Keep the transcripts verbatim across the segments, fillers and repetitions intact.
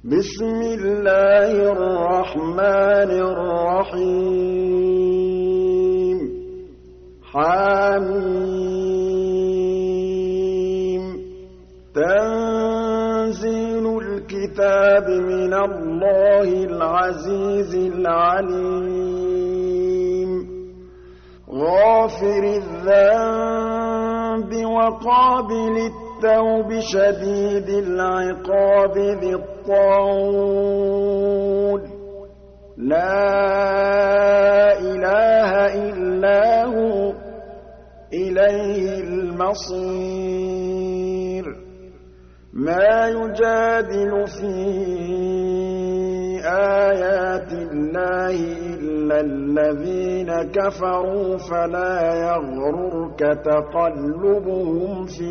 بسم الله الرحمن الرحيم حميم تنزيل الكتاب من الله العزيز العليم غافر الذنب وقابل التوب شديد العقاب ذي الطول لا إله إلا هو إليه المصير ما يجادل في آيات الله إلا الذين كفروا فلا يغررك تقلبهم في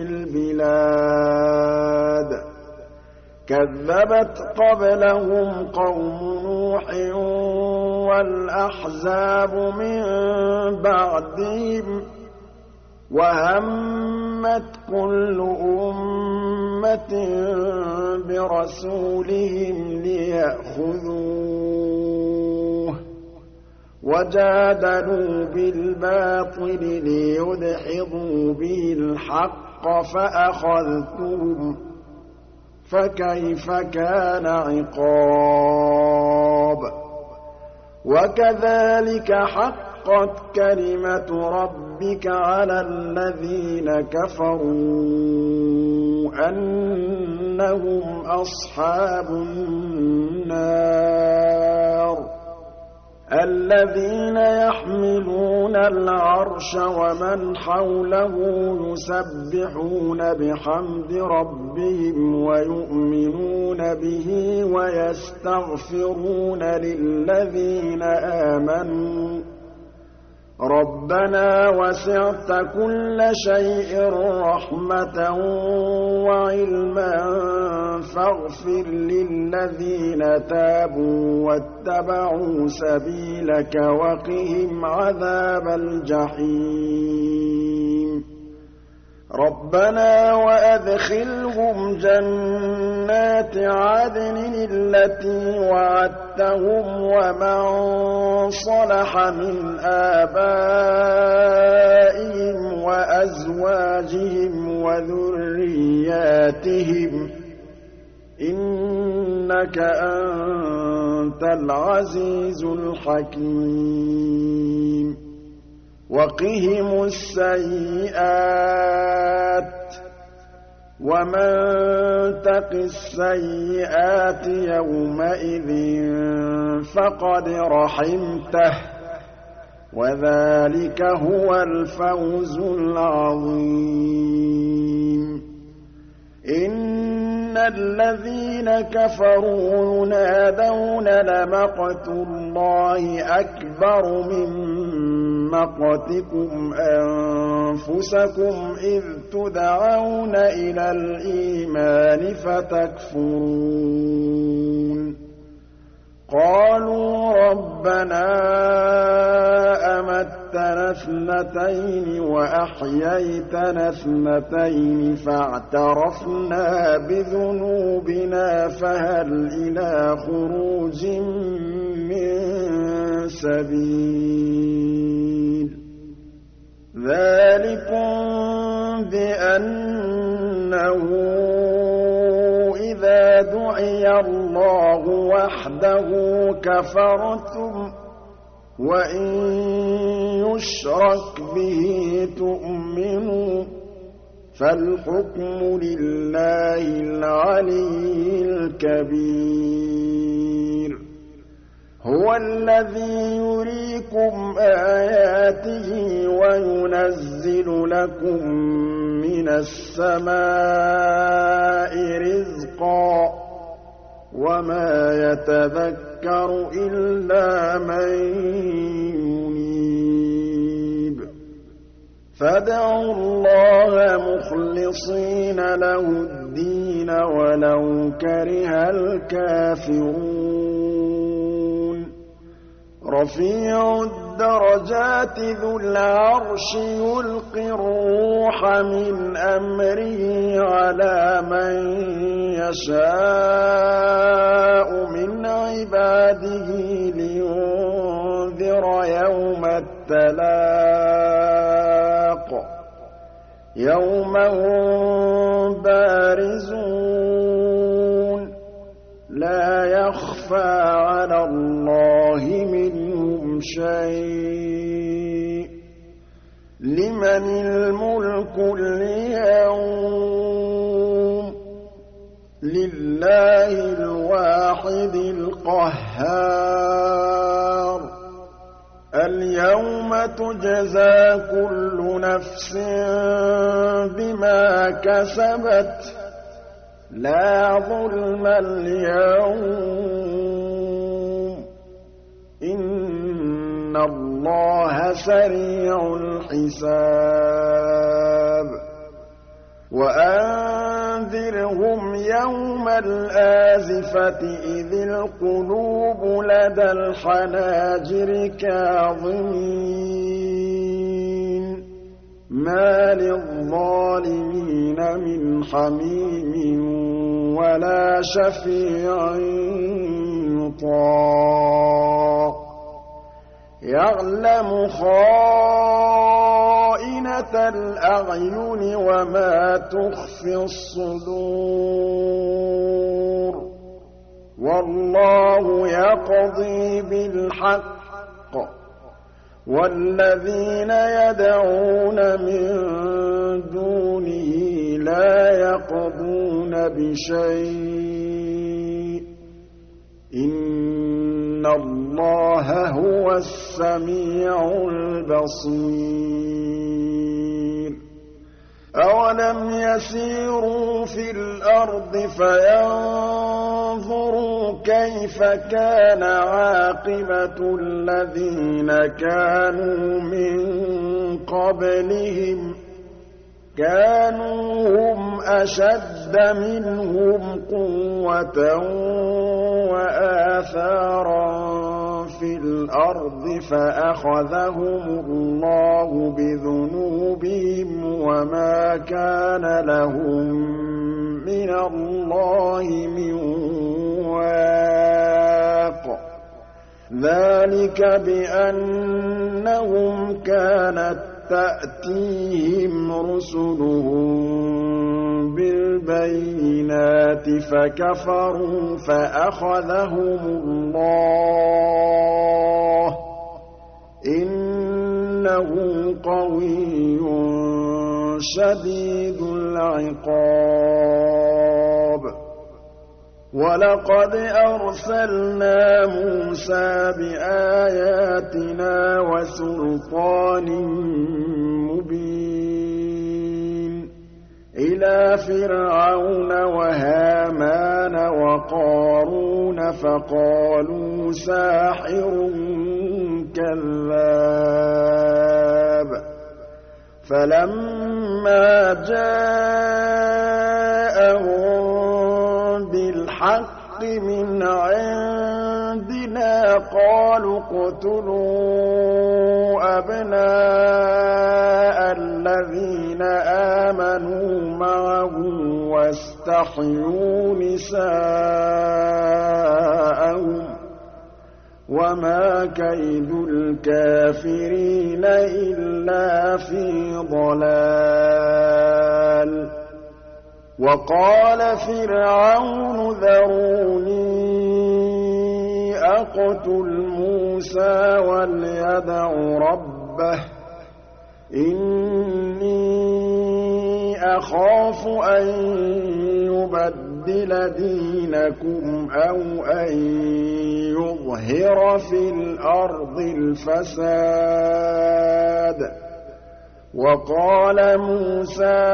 البلاد كذبت قبلهم قوم نوح والأحزاب من بعدهم وهمت كل أمة برسولهم ليأخذوه وجادلوا بالباطل ليدحضوا به الحق فأخذتهم فكيف كان عقاب وكذلك حقت كلمة ربك على الذين كفروا أنهم أصحاب النار الذين يحملون العرش ومن حوله يسبحون بحمد ربهم ويؤمنون به ويستغفرون للذين آمنوا ربنا وسعت كل شيء رحمة وعلما فاغفر للذين تابوا واتبعوا سبيلك وقهم عذاب الجحيم ربنا وأدخلهم جنات عدن التي وعدتهم ومن صلح من آبائهم وأزواجهم وذرياتهم إنك أنت العزيز الحكيم وقهم السيئات ومن تق السيئات يومئذ فقد رحمته وذلك هو الفوز العظيم إن الذين كفروا ينادون لمقت الله أكبر من مقتكم أنفسكم إذ تدعون إلى الإيمان فتكفرون قالوا ربنا أمتنا اثنتين وأحييتنا اثنتين فاعترفنا بذنوبنا فهل إلى خروج من سبيل ذلكم بأنه إذا دعي الله وحده كفرتم وإن يشرك به تؤمنوا فالحكم لله العلي الكبير هو الذي يريكم آياته وينزل لكم من السماء رزقا وما يتذكر إلا من ينيب فادعوا الله مخلصين له الدين ولو كره الكافرون رفيع الدرجات ذو العرش يلقي الروح من أمره على من يشاء عباده لينذر يوم التلاق يوم هم بارزون لا يخفى على الله منهم شيء لمن الملك اليوم لله الواحد القهار اليوم تجزى كل نفس بما كسبت لا ظلم اليوم إن الله سريع الحساب وأنذرهم يوم الآزفة إذ القلوب لدى الحناجر كاظمين ما للظالمين من حميم ولا شفيع يطاع يعلم خائنة الأعين وما تخفي الصدور والله يقضي بالحق والذين يدعون من دونه لا يقضون بشيء إن الله هو السميع البصير أولم يسيروا في الأرض فينظروا كيف كان عاقبة الذين كانوا من قبلهم كانوا هم أشد منهم قوة وآثارا في الأرض فأخذهم الله بذنوبهم وما كان لهم من الله من واق ذلك بأنهم كانت تأتيهم رسلهم بالبينات فكفروا فأخذهم الله إنه قوي شديد العقاب ولقد أرسلنا موسى بآياتنا وسلطان مبين إلى فرعون وهامان وقارون فقالوا ساحر كذاب فلما جاءهم بالحق من عندنا قالوا اقتلوا أبناء الذين آمنوا معه واستحيوا نساءهم وما كيد الكافرين إلا في ضلال وقال فرعون ذروني أقتل موسى وليدع ربه إني أخاف أن يبدل دينكم أو أن يظهر في الأرض الفساد وقال موسى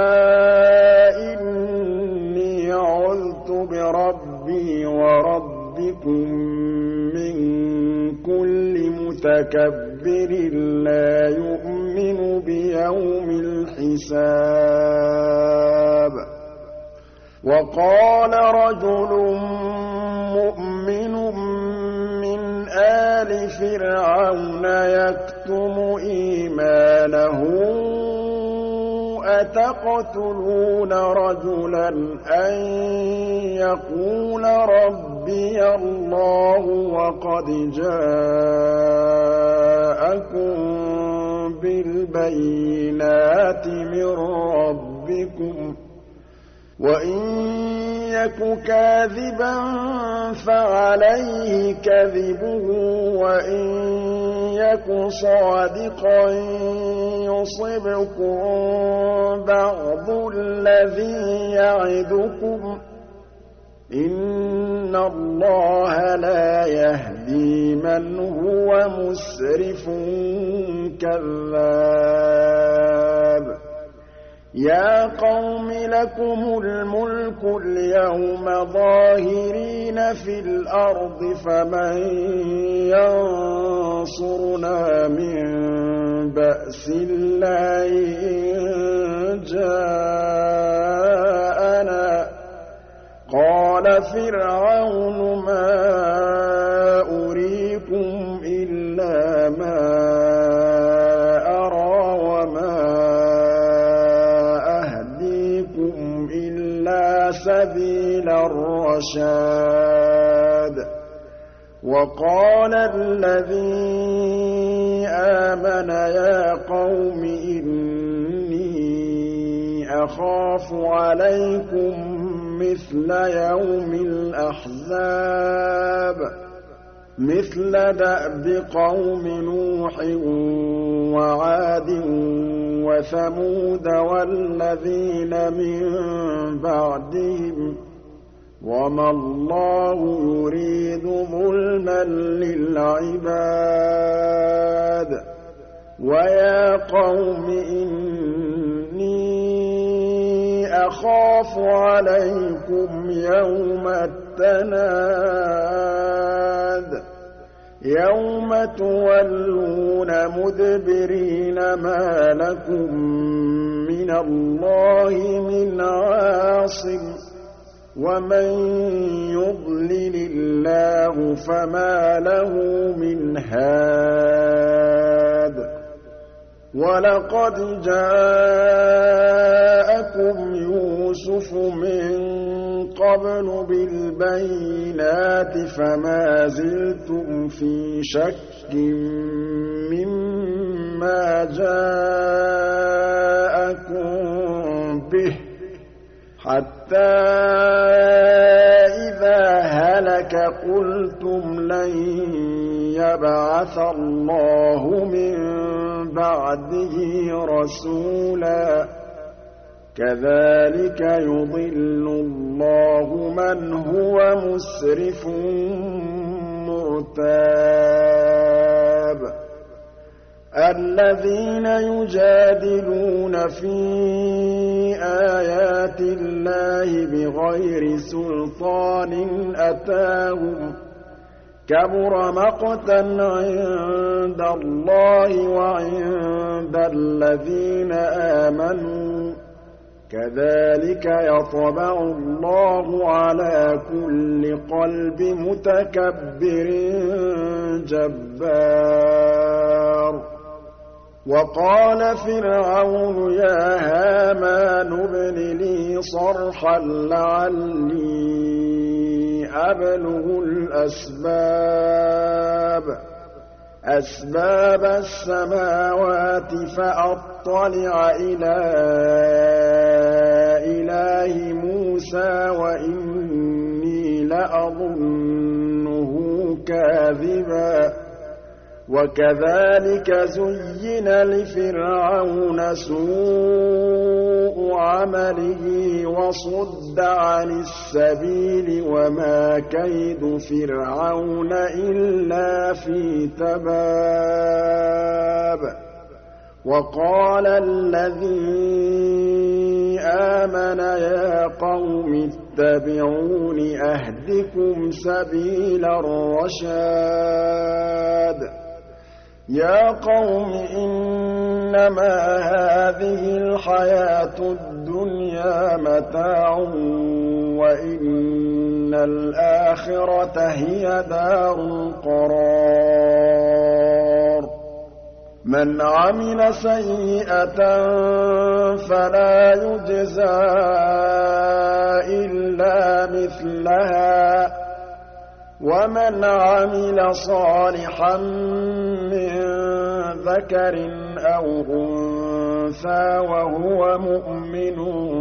إني عذت بربي وربكم من كل متكبر لا يؤمن بيوم الحساب وقال رجل مؤمن من آل فرعون يكتم إيمانه أتقتلون رجلا أن يقول ربي اللَّهُ وَقَدْ جَاءَكُم بِالْبَيِّنَاتِ مِن رَّبِّكُمْ ۖ وَإِن يَكُ كَاذِبًا فَعَلَيْهِ كَذِبُهُ وَإِن يَكُ صَادِقًا يُصِبْكُم بَعْضُ الَّذِي يَعِدُكُمْ ۖ إِنَّ اللَّهَ لَا يَهْدِي مَنْ هُوَ مُسْرِفٌ كَذَّابٌ يَا قَوْمِ لَكُمُ الْمُلْكُ الْيَوْمَ ظَاهِرِينَ فِي الْأَرْضِ فَمَن يَنصُرُنَا مِن بَأْسِ اللَّهِ إِن جَاءَنَا ۚ قَالَ فِرْعَوْنُ مَا أُرِيكُمْ إِلَّا مَا أَرَىٰ وَمَا أَهْدِيكُمْ إِلَّا سَبِيلَ الرَّشَادِ وَقَالَ الَّذِي آمَنَ يَا قَوْمِ إِنِّي أَخَافُ عَلَيْكُم مِّثْلَ يَوْمِ الْأَحْزَابِ مِثْلَ دَأْبِ قَوْمِ نُوحٍ وَعَادٍ وَثَمُودَ وَالَّذِينَ مِن بَعْدِهِمْ ۚ وَمَا اللَّهُ يُرِيدُ ظُلْمًا لِّلْعِبَادِ وَيَا قَوْمِ إِنِّي أَخَافُ عَلَيْكُمْ يَوْمَ التَّنَادِ يَوْمَ تُوَلُّونَ مُدْبِرِينَ مَا لَكُم مِّنَ اللَّهِ مِنْ عَاصِمٍ وَمَن يُضْلِلِ اللَّهُ فَمَا لَهُ مِنْ هَادٍ وَلَقَدْ جَاءَكُمْ يُوسُفُ مِن قَبْلُ بِالْبَيِّنَاتِ فَمَا زِلْتُمْ فِي شَكٍّ مِّمَّا جَاءَكُم بِهِ حَتَّىٰ إِذَا هَلَكَ قُلْتُمْ لَن يَبْعَثَ اللَّهُ مِن بَعْدِهِ رَسُولًا ۚ كَذَٰلِكَ يُضِلُّ اللَّهُ مَنْ هُوَ مُسْرِفٌ مُّرْتَابٌ الَّذِينَ يُجَادِلُونَ فِي آيَاتِ اللَّهِ بِغَيْرِ سُلْطَانٍ أَتَاهُمْ ۖ كَبُرَ مَقْتًا عِندَ اللَّهِ وَعِندَ الَّذِينَ آمَنُوا ۚ كَذَٰلِكَ يَطْبَعُ اللَّهُ عَلَىٰ كُلِّ قَلْبِ مُتَكَبِّرٍ جَبَّارٍ وَقَالَ فِرْعَوْنُ يَا هَامَانُ ابْنِ لِي صَرْحًا لَّعَلِّي أَبْلُغُ الْأَسْبَابَ أَسْبَابَ السَّمَاوَاتِ فَأَطَّلِعَ إِلَىٰ إِلَٰهِ مُوسَىٰ وَإِنِّي لَأَظُنُّهُ كَاذِبًا وَكَذَٰلِكَ زُيِّنَ لِفِرْعَوْنَ سُوءُ عَمَلِهِ وَصُدَّ عَنِ السَّبِيلِ وَمَا كَيْدُ فِرْعَوْنَ إِلَّا فِي تَبَابٍ وَقَالَ الَّذِي آمَنَ يَا قَوْمِ اتَّبِعُونِ أَهْدِكُمْ سَبِيلَ الرَّشَادِ يَا قَوْمِ إِنَّمَا هَٰذِهِ الْحَيَاةُ الدُّنْيَا مَتَاعٌ وَإِنَّ الْآخِرَةَ هِيَ دَارُ الْقَرَارِ مَنْ عَمِلَ سَيِّئَةً فَلَا يُجْزَىٰ إِلَّا مِثْلَهَا وَمَنْ عَمِلَ صَالِحًا مِّن ذَكَرٍ أَوْ أُنثَىٰ وَهُوَ مُؤْمِنٌ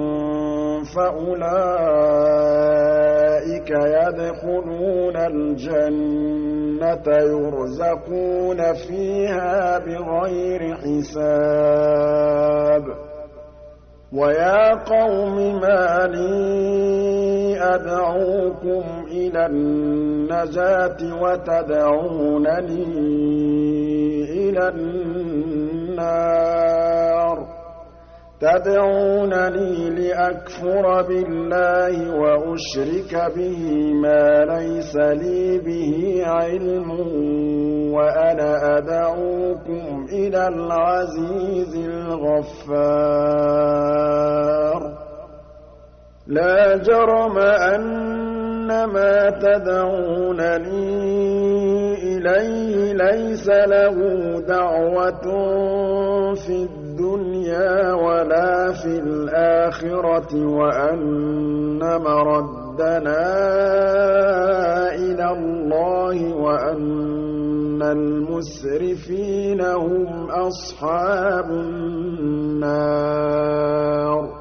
فَأُولَٰئِكَ يَدْخُلُونَ الْجَنَّةَ يُرْزَقُونَ فِيهَا بِغَيْرِ حِسَابٍ وَيَا قَوْمِ مَا لِي أَدْعُوكُمْ إِلَى النَّجَاةِ وَتَدْعُونَنِي إِلَى النَّارِ تَدْعُونَنِي لِأَكْفُرَ بِاللَّهِ وَأُشْرِكَ بِهِ مَا لَيْسَ لِي بِهِ عِلْمٌ وَأَنَا أَدْعُوكُمْ إِلَى الْعَزِيزِ الْغَفَّارِ لَا جَرَمَ أَنَّ مَا تَدْعُونَنِي إِلَيْهِ لَيْسَ لَهُ دَعْوَةٌ فِي الدُّنْيَا وَلَا فِي الْآخِرَةِ وَأَنَّ مَرَدَّنَا إِلَى اللَّهِ وَأَنَّ الْمُسْرِفِينَ هُمْ أَصْحَابُ النَّارِ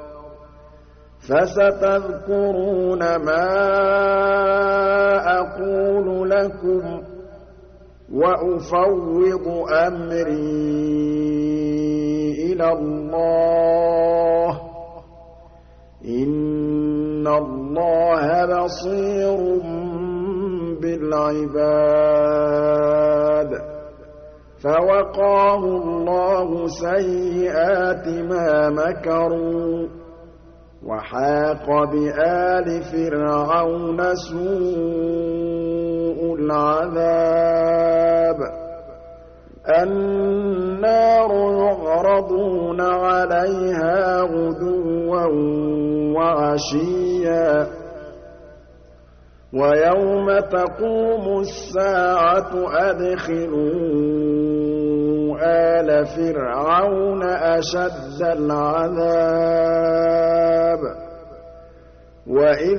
فَسَتَذْكُرُونَ مَا أَقُولُ لَكُمْ وَأُفَوِّضُ أَمْرِي إِلَى اللَّهِ ۚ إِنَّ اللَّهَ بَصِيرٌ بِالْعِبَادِ فَوَقَاهُ اللَّهُ سَيِّئَاتِ مَا مَكَرُوا وَحَاقَ بِآلِ فِرْعَوْنَ سُوءُ الْعَذَابِ النَّارُ يُعْرَضُونَ عَلَيْهَا غُدُوًّا وَعَشِيًّا وَيَوْمَ تَقُومُ السَّاعَةُ أَدْخِلُوا آلَ فِرْعَوْنَ أَشَدَّ الْعَذَابِ وَإِذْ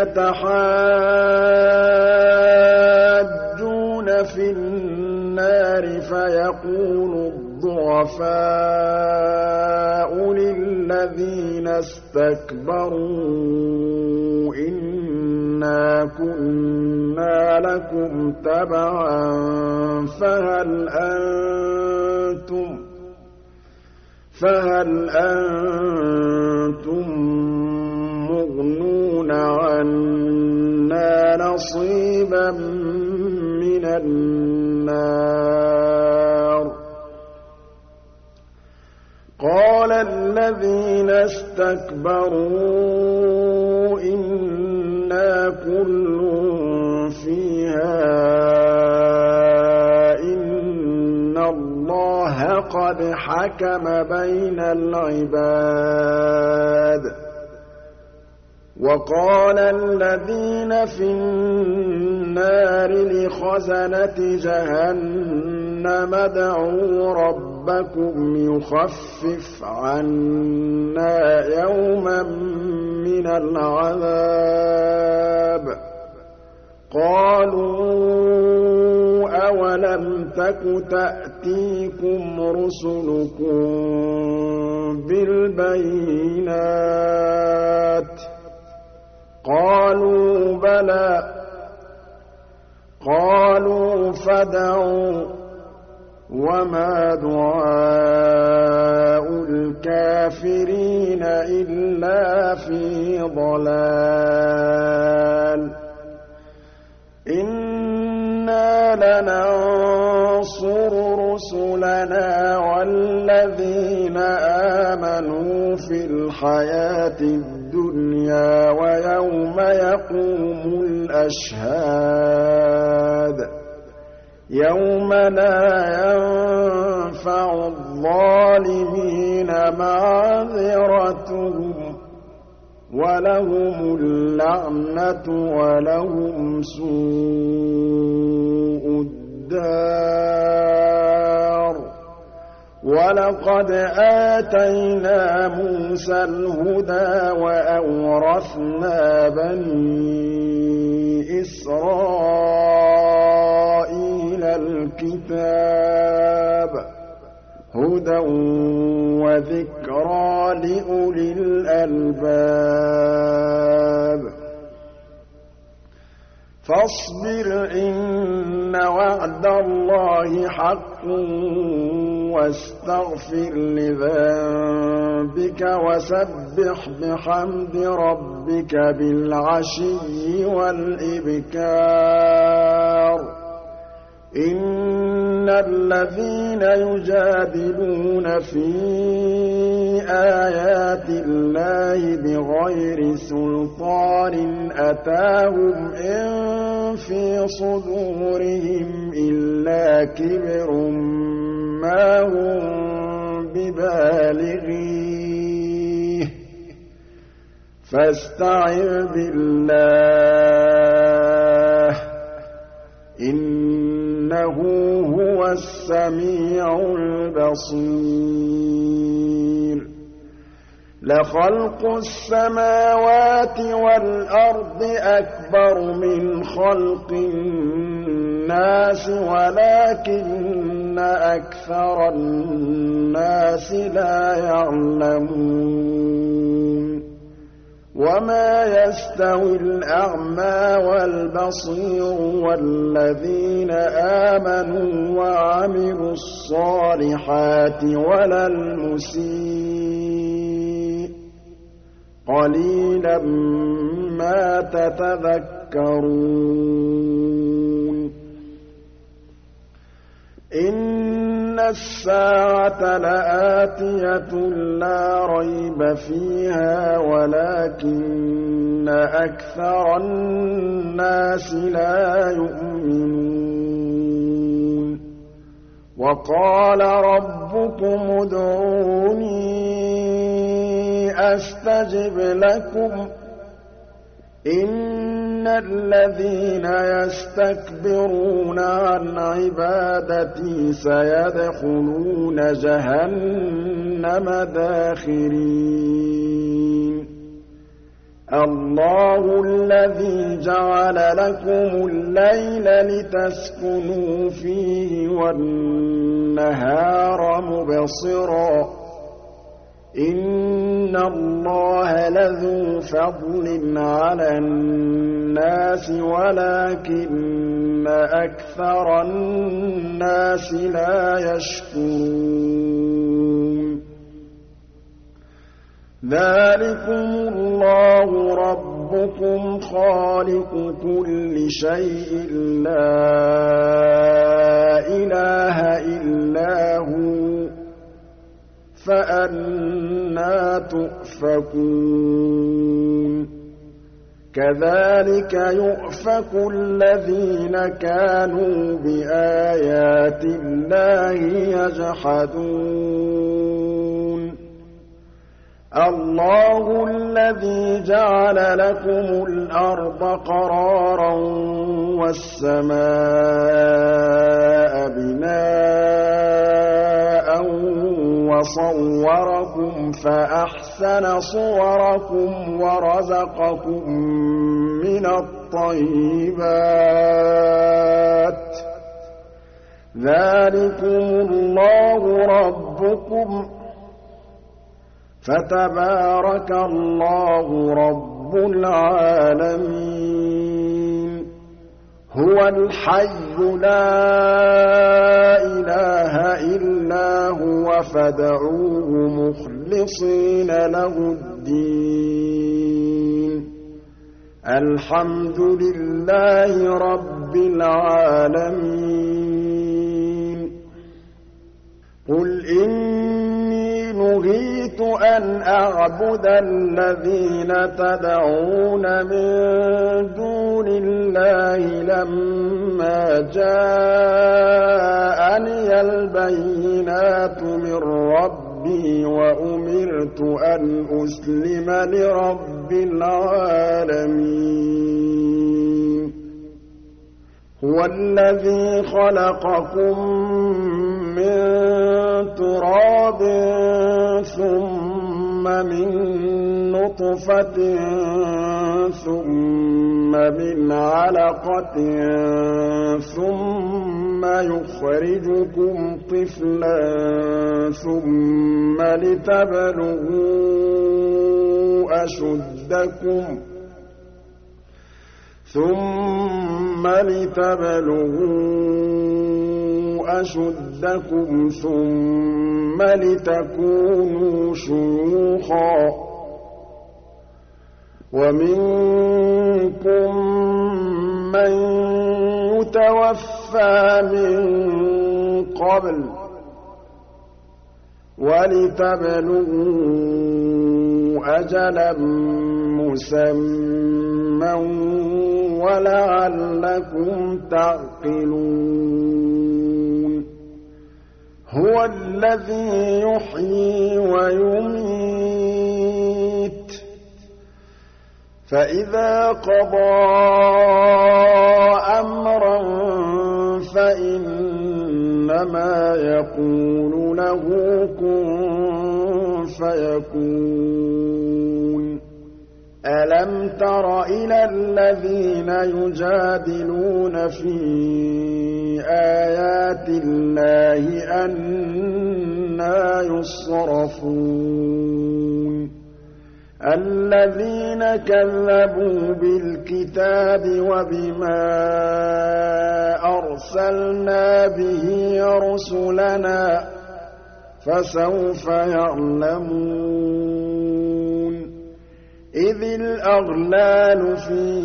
يَتَحَاجُّونَ فِي النَّارِ فَيَقُولُ الضُّعَفَاءُ لِلَّذِينَ اسْتَكْبَرُوا إِنَّا كُنَّا لَكُمْ تَبَعًا فَهَلْ أَنتُم فَهَلْ أَنتُم مُّغْنُونَ عَنَّا نَصِيبًا مِّنَ النَّارِ قَالَ الَّذِينَ اسْتَكْبَرُوا إِنَّا كُلٌّ فِيهَا إِنَّ اللَّهَ قَدْ حَكَمَ بَيْنَ الْعِبَادِ وَقَالَ الَّذِينَ فِي النَّارِ لِخَزَنَةِ جَهَنَّمَ ادْعُوا رَبَّكُمْ يُخَفِّفْ عَنَّا يَوْمًا مِّنَ الْعَذَابِ قَالُوا أَوَلَمْ تَكُ تَأْتِيكُمْ رُسُلُكُم بِالْبَيِّنَاتِ قَالُوا بَلَىٰ قَالُوا فَادْعُوا وَمَا دُعَاءُ الْكَافِرِينَ إِلَّا فِي ضَلَالٍ إِنَّا لَنَنصُرُ رُسُلَنَا وَالَّذِينَ آمَنُوا فِي الْحَيَاةِ الدُّنْيَا وَيَوْمَ يَقُومُ الْأَشْهَادُ يَوْمَ لَا يَنفَعُ الظَّالِمِينَ مَعْذِرَتُهُمْ وَلَهُمُ اللَّعْنَةُ وَلَهُمْ سُوءُ الدَّارِ وَلَقَدْ آتَيْنَا مُوسَى الْهُدَىٰ وَأَوْرَثْنَا بَنِي إِسْرَائِيلَ الكتاب هدى وذكرى لأولي الألباب فاصبر إن وعد الله حق واستغفر لذنبك وسبح بحمد ربك بالعشي والإبكار إن الذين يجادلون في آيات الله بغير سلطان أتاهم إن في صدورهم إلا كبر ما هم ببالغيه فاستعذ بالله إنه هو السميع البصير لخلق السماوات والأرض أكبر من خلق الناس ولكن أكثر الناس لا يعلمون وما يستوي الأعمى والبصير والذين آمنوا وعملوا الصالحات ولا المسيء قليلا ما تتذكرون إن الساعة لآتية لا ريب فيها ولكن أكثر الناس لا يؤمنون وقال ربكم ادعوني أستجب لكم إن الذين يستكبرون عن عبادتي سيدخلون جهنم داخرين الله الذي جعل لكم الليل لتسكنوا فيه والنهار مبصرا إن الله لذو فضل على الناس ولكن أكثر الناس لا يشكرون ذلكم الله ربكم خالق كل شيء لا إله إلا هو فأنى تؤفكون كذلك يؤفك الذين كانوا بآيات الله يجحدون الله الذي جعل لكم الأرض قرارا والسماء بناء وصوركم فأحسن صوركم ورزقكم من الطيبات ذلكم الله ربكم فتبارك الله رب العالمين هو الحي لا إله إلا هو فادعوه مخلصين له الدين الحمد لله رب العالمين قل إني نهيت أن أعبد الذين تدعون من دون الله لما جاءني البينات من ربي وأمرت أن أسلم لرب العالمين هو الذي خلقكم من تراب ثم من نطفة ثم من علقة ثم يخرجكم طفلا ثم لتبلغوا أشدكم ثم لتبلغوا أشدكم ثم لتكونوا شيوخا ومنكم من يتوفى من قبل ولتبلغوا أجلا مسمى ولعلكم تعقلون هو الذي يحيي ويميت فإذا قضى أمرا فإنما يقول له كن فيكون ألم تر إلى الذين يجادلون في آيات الله أنى يصرفون الذين كذبوا بالكتاب وبما أرسلنا به رسلنا فسوف يعلمون إذ الأغلال في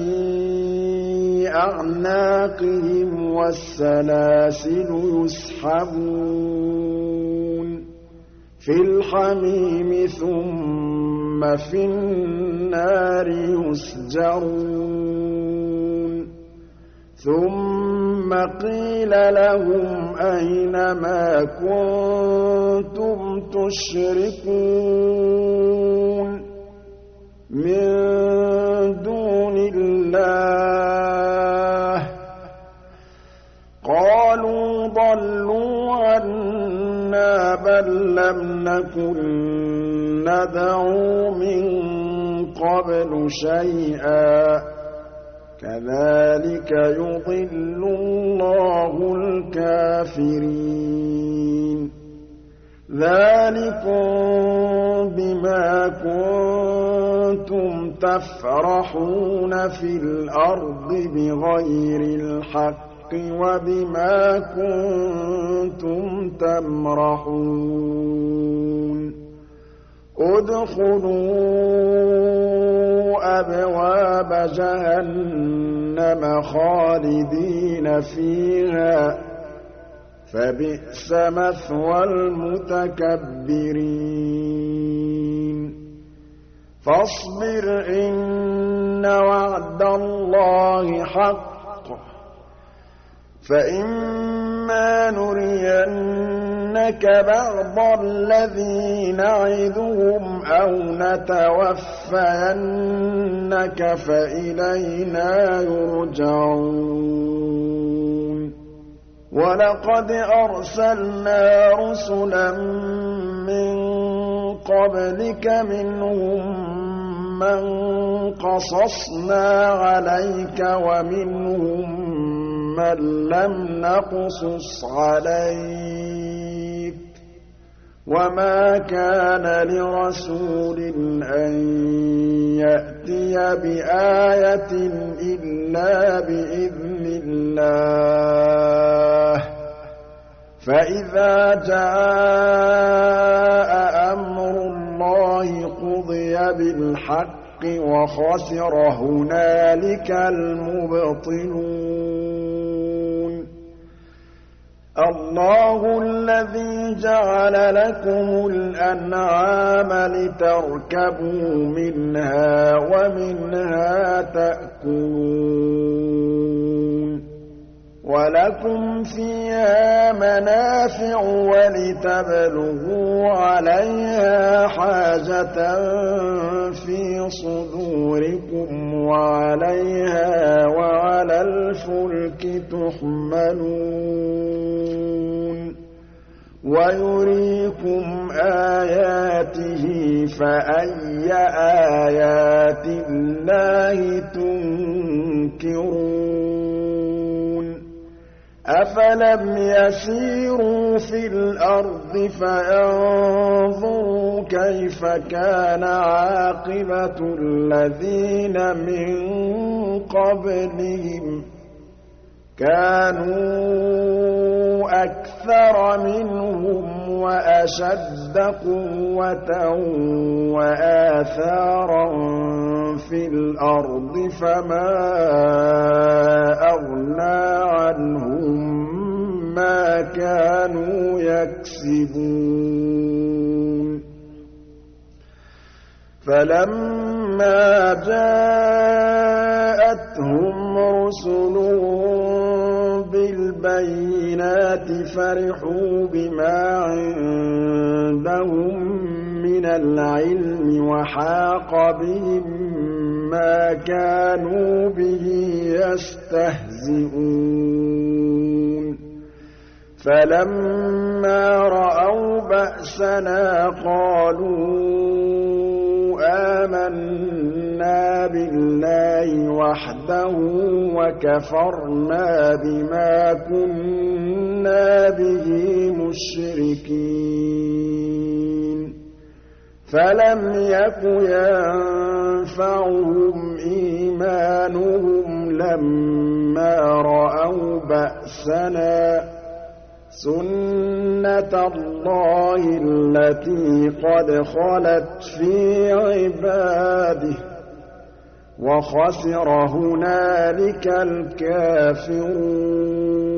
أعناقهم والسلاسل يسحبون في الحميم ثم في النار يسجرون ثم قيل لهم أين ما كنتم تشركون من دون الله قالوا ضلوا عنا بل لم نكن ندعو من قبل شيئا كذلك يضل الله الكافرين ذلكم بما كنتم تفرحون في الأرض بغير الحق وبما كنتم تمرحون ادخلوا أبواب جهنم خالدين فيها فبئس مثوى المتكبرين فاصبر إن وعد الله حق فإما نرينك بعض الذي نعدهم أو نتوفينك فإلينا يرجعون ولقد أرسلنا رسلا من قبلك منهم من قصصنا عليك ومنهم من لم نقصص عليك وما كان لرسول أن يأتي بآية إلا بإذن الله فإذا جاء أمر الله قضي بالحق وخسر هنالك المبطلون الله الذي جعل لكم الأنعام لتركبوا منها ومنها تأكلون ولكم فيها منافع ولتبلغوا عليها حاجة في صدوركم وعليها وعلى الفلك تحملون ويريكم آياته فأي آيات الله تنكرون أَفَلَمْ يَسِيرُوا فِي الْأَرْضِ فَيَنظُرُوا كَيْفَ كَانَ عَاقِبَةُ الَّذِينَ مِن قَبْلِهِمْ ۚ كَانُوا أَكْثَرَ مِنْهُمْ وَأَشَدَّ قُوَّةً وَآثَارًا فِي الْأَرْضِ فَمَا أَغْنَىٰ عَنْهُم مَّا كَانُوا يَكْسِبُونَ فَلَمَّا جَاءَتْهُمْ رُسُلُهُم بِالْبَيِّنَاتِ فَرِحُوا بِمَا عِندَهُم مِّنَ الْعِلْمِ وَحَاقَ بِهِم مَّا كَانُوا بِهِ يَسْتَهْزِئُونَ فَلَمَّا رَأَوْا بَأْسَنَا قَالُوا آمَنَّا بِاللَّهِ وَحْدَهُ وَكَفَرْنَا بِمَا كُنَّا بِهِ مُشْرِكِينَ فَلَمْ يَكُ يَنفَعُهُمْ إِيمَانُهُمْ لَمَّا رَأَوْا بَأْسَنَا ۖ سُنَّتَ اللَّهِ الَّتِي قَدْ خَلَتْ فِي عِبَادِهِ ۖ وَخَسِرَ هُنَالِكَ الْكَافِرُونَ